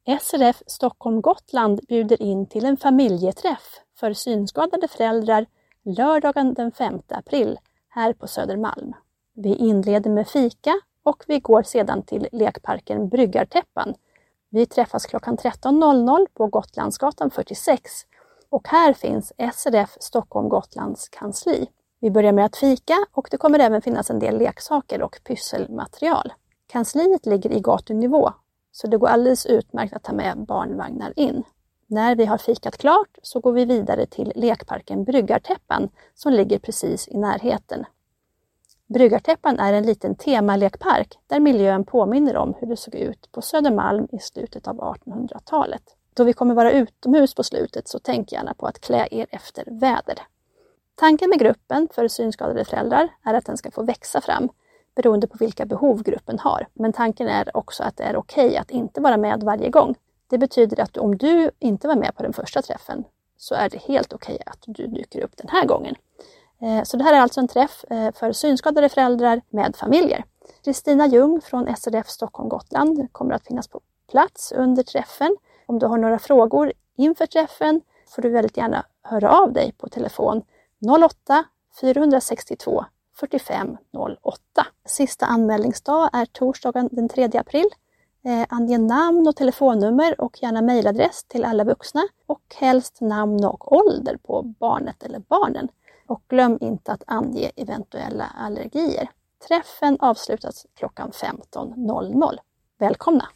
SRF Stockholm Gotland bjuder in till en familjeträff för synskadade föräldrar lördagen den 5 april här på Södermalm. Vi inleder med fika och vi går sedan till lekparken Bryggartäppan. Vi träffas klockan 13.00 på Gotlandsgatan 46 och här finns SRF Stockholm Gotlands kansli. Vi börjar med att fika och det kommer även finnas en del leksaker och pysselmaterial. Kansliet ligger i gatunivå så det går alldeles utmärkt att ta med barnvagnar in. När vi har fikat klart så går vi vidare till lekparken Bryggartäppan som ligger precis i närheten. Bryggartäppan är en liten temalekpark där miljön påminner om hur det såg ut på Södermalm i slutet av 1800-talet. Då vi kommer vara utomhus på slutet så tänk gärna på att klä er efter väder. Tanken med gruppen för synskadade föräldrar är att den ska få växa fram beroende på vilka behov gruppen har. Men tanken är också att det är okej att inte vara med varje gång. Det betyder att om du inte var med på den första träffen så är det helt okej att du dyker upp den här gången. Så det här är alltså en träff för synskadade föräldrar med familjer. Kristina Ljung från SRF Stockholm Gotland kommer att finnas på plats under träffen. Om du har några frågor inför träffen får du väldigt gärna höra av dig på telefon 08 462 45 08. Sista anmälningsdag är torsdagen den 3 april. Ange namn och telefonnummer och gärna mejladress till alla vuxna och helst namn och ålder på barnet eller barnen. Och glöm inte att ange eventuella allergier. Träffen avslutas klockan 15.00. Välkomna!